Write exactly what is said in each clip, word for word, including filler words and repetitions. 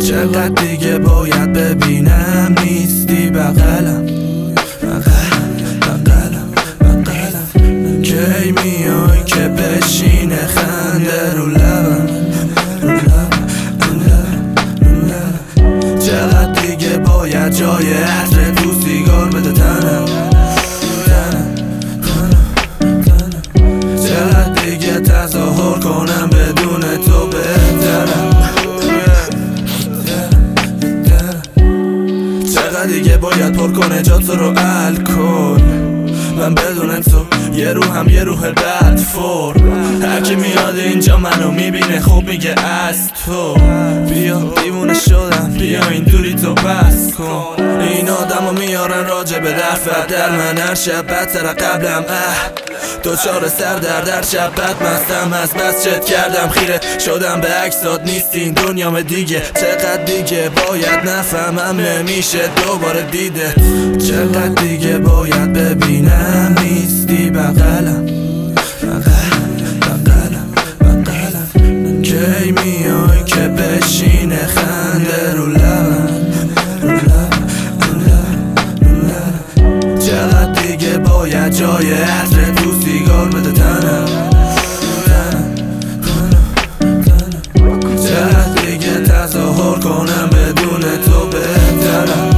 چقدر دیگه باید ببینم نیستی بغلم بغلم بغلم بغلم کی میای که بشینه خنده رو لبم رو لبم رو لبم رو لبم چقدر دیگه باید جای عطر تو سیگار بده تنم چقدر دیگه تظاهر کنم بدون تو بهترم چقدر دیگه باید پر کنه جات رو الکل من بدون تو یه روحم یه روح بد فور هر کی میاد اینجا منو میبینه خوب میگه از تو بیا دیوونه شدم بیا این دوری تو بس کن این آدمو میارن راجع به درفت در من هر شب بدتر قبلم اه دوچار سر در در شب بد مستم از بس چت کردم خیره شدم به عکسات نیستی این دنیام دیگه چقدر دیگه باید نفهمم نمیشه دوباره دیده چقدر دیگه باید ببینم نیستی بغلم بغلم بغلم بغلم کی میای که بشینه خنده رو لبم رو لبم رو لبم رو لبم چقدر دیگه باید جای عطر تو سیگار بده تنم چقدر دیگه تظاهر کنم بدون تو بهترم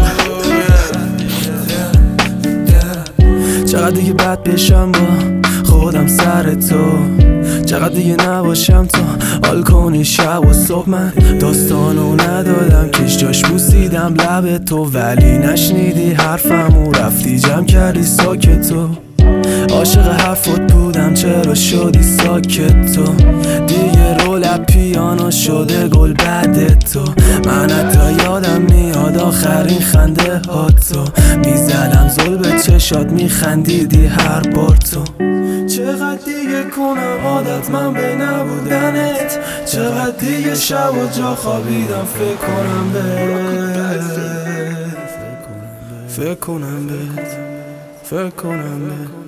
چقدر دیگه بد بشم با خودم سر تو چقدر دیگه نباشم تو حال کنی شب و صبح من داستانو ندادم کش جاش بوسیدم لب تو ولی نشنیدی حرفم و رفتی جمع کردی ساکت تو عاشق حرفت بودم چرا شدی ساکت تو دیگه رول پیانو شده گل بعد تو من حتی یادم میاد آخرین خنده ها تو میزدم زل به چشات میخندیدی هر بار تو چقدر دیگه کنم عادت من به نبودنت چقدر دیگه شب و جا خوابیدم فکر کنم بهت فکر کنم بهت فکر کنم بهت